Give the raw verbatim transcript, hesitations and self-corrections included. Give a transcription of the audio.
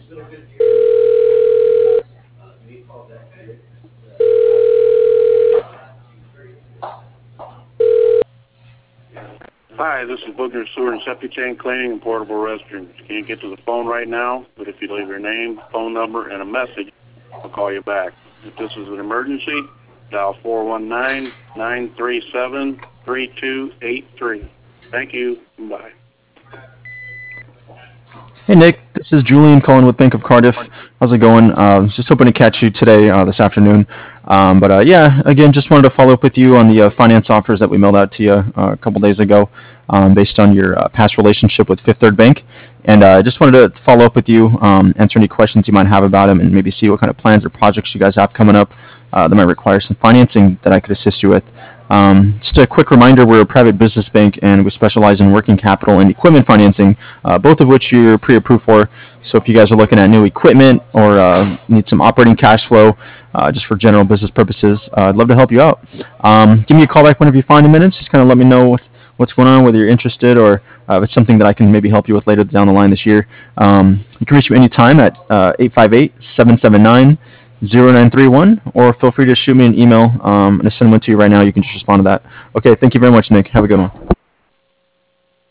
Hi, this is Booger Sewer and Septic Tank Cleaning and Portable Restrooms. Can't get to the phone right now, but if you leave your name, phone number, and a message, I'll call you back. If this is an emergency, dial four one nine, nine three seven, three two eight three. Thank you. Bye. Hey Nick, this is Julian calling with Bank of Cardiff. How's it going? Uh, just hoping to catch you today, uh, this afternoon. Um, but uh, yeah, again, just wanted to follow up with you on the uh, finance offers that we mailed out to you uh, a couple days ago, um, based on your uh, past relationship with Fifth Third Bank. And I uh, just wanted to follow up with you, um, answer any questions you might have about them, and maybe see what kind of plans or projects you guys have coming up uh, that might require some financing that I could assist you with. Um, just a quick reminder, we're a private business bank and we specialize in working capital and equipment financing, uh, both of which you're pre-approved for. So if you guys are looking at new equipment or uh, need some operating cash flow uh, just for general business purposes, uh, I'd love to help you out. Um, give me a call back whenever you find a minute. Just kind of let me know what, what's going on, whether you're interested or uh, if it's something that I can maybe help you with later down the line this year. Um, you can reach me anytime at uh, eight five eight, seven seven nine, zero nine three one, or feel free to shoot me an email. Um, and I send one to you right now. You can just respond to that. Okay, thank you very much, Nick. Have a good one.